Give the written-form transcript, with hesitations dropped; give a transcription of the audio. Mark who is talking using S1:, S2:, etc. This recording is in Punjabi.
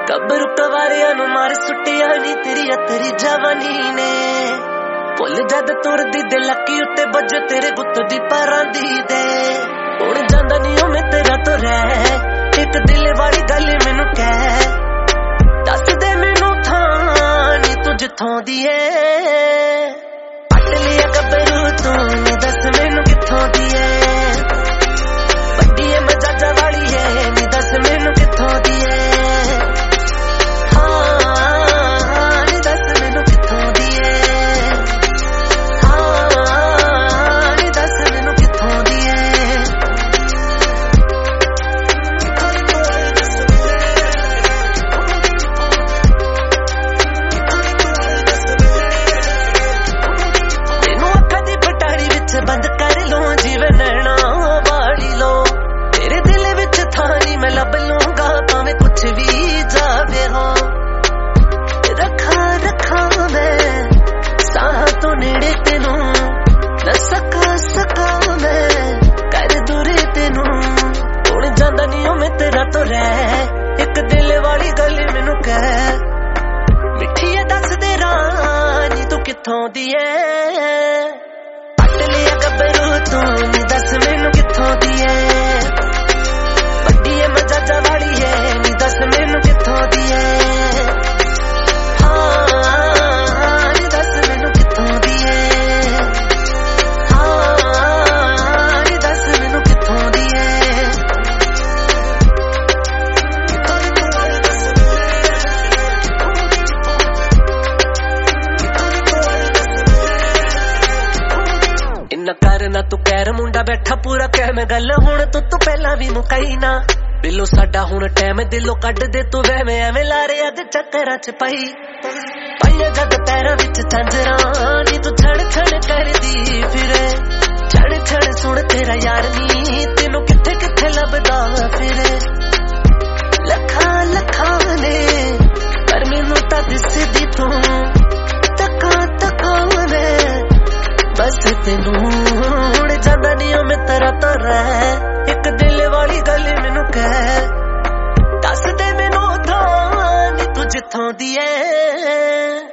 S1: ਗੱਭਰੂ ਕਵਾਰਿਆਂ ਨੂੰ ਮਾਰ ਸੁੱਟਿਆ ਨੀ ਤੇਰੀ ਅਤਰੀ ਜਵਾਨੀ ਨੇ। ਭੁੱਲ ਜਦ ਤੁਰਦੀ ਦੇ ਲੱਕੀ ਉੱਤੇ ਵੱਜ ਤੇਰੇ ਗੁੱਤ ਦੀ ਪਾਰਾਂ ਦੀ ਦੇ। ਹੁਣ ਜਾਂਦਾ ਨੀ ਉਹ ਮੈਂ ਤੇਰਾ ਤੋਂ ਰਹਿ, ਇੱਕ ਦਿਲ ਵਾਲੀ ਗੱਲ ਮੈਨੂੰ ਕਹਿ। ਦੱਸ ਦੇ ਮੈਨੂੰ ਥਾਂ ਨੀ ਤੂੰ ਜਿੱਥੋਂ ਦੀ ਏ। ਪੱਟ ਲਿਆ ਗੱਭਰੂ ਤੂੰ ਨੀ ਦੱਸ ਮੈਨੂੰ ਕਿੱਥੋਂ ਦੀ ਏ। ਵੱਡੀ ਏ ਮਜਾਜਾ ਵਾਲੀ ਏ ਨੀ ਦੱਸ ਮੈਨੂੰ ਕਿੱਥੋਂ ਦੀ ਏ। ਬੰਦ ਕਰ ਲੋ ਜੀਵਨ ਨੈਣਾ ਵਾਲੀ ਲੋ, ਤੇਰੇ ਦਿਲ ਵਿੱਚ ਥਾਂ ਨੀ ਮੈਂ ਲੱਭ ਲੂੰਗਾ ਭਾਵੇਂ ਕੁਛ ਵੀ ਜਾਵੇ ਹੋ। ਰੱਖਾਂ ਮੈਂ ਸਾਹਾਂ ਤੋਂ ਨੇੜੇ ਤੈਨੂੰ, ਨਾ ਸਕਾਂ ਮੈਂ ਕਰ ਦੂਰੇ ਤੈਨੂੰ। ਹੁਣ ਜਾਂਦਾ ਨੀ ਉਹ ਮੈਂ ਤੇਰਾ ਤੋਂ ਰਹਿ, ਇੱਕ ਦਿਲ ਵਾਲੀ ਗੱਲ ਮੈਨੂੰ ਕਹਿ। ਮਿੱਠੀ ਏ ਦੱਸ ਦੇ ਰਾਣੀ ਤੂੰ ਕਿੱਥੋਂ ਦੀ ਏ। ਲਿਆ ਗੱਭਰੂ ਤੂੰ ਨੀ ਦੱਸ ਮੈਨੂੰ ਕਿੱਥੋਂ ਦੀ ਏ। ਵੱਡੀ ਏ ਮਜਾਜਾ ਵਾਲੀ ਏ ਨੀ ਦੱਸ ਮੈਨੂੰ ਕਿੱਥੋਂ ਦੀ ਏ। ਨੀ ਦੱਸ ਮੈਨੂੰ ਕਿੱਥੋਂ ਦੀ ਏ। ਨੀ ਦੱਸ ਮੈਨੂੰ ਕਿੱਥੋਂ ਦੀ ਏ। ਇੰਨਾ ਕਰ ਨਾ ਤੂੰ ਕਹਿਰ ਮੁੰਡਾ ਬੈਠਾ ਪੂਰਾ ਕਹਿ ਮੈਂ ਗੱਲ ਹੁਣ ਤੂੰ ਪਹਿਲਾਂ ਵੀ ਮੁਕਾਈ ਨਾ। ਬਿੱਲੋ ਸਾਡਾ ਹੁਣ ਟਾਈਮ ਦਿਲੋਂ ਕੱਢ ਦੇ ਤੂੰ ਵਹਿਵੇਂ ਐਵੇਂ ਲਾਰੇ ਅੱਜ ਚੱਕਰਾਂ ਚ ਪਾਈਆਂ ਜਦ ਪੈਰਾਂ ਵਿੱਚ ਝਾਂਜਰਾਂ ਨੀ ਤੂੰ ਛੜ ਕਰਦੀ ਫਿਰੇ। ਛੜ ਸੁਣ ਤੇਰਾ ਯਾਰ ਨੀ ਤੈਨੂੰ ਕਿੱਥੇ ਲੱਭਦਾ ਫਿਰੇ। ਲੱਖਾਂ ਨੇ ਪਰ ਮੈਨੂੰ ਤਾਂ ਦਿਸਦੀ ਤੂੰ ਤੱਕਾਂ ਨੇ ਬਸ ਤੈਨੂੰ। ਹੁਣ ਜਾਂਦਾ ਨੀ ਉਹ ਮੈਂ ਤੇਰਾ ਤੋਂ ਰਹਿ, ਇੱਕ ਦਿਲ ਵਾਲੀ ਗੱਲ ਮੈਨੂੰ ਕਹਿ। ਦੱਸ ਦੇ ਮੈਨੂੰ ਥਾਂ ਨੀ ਤੂੰ ਜਿੱਥੋਂ ਦੀ ਏ।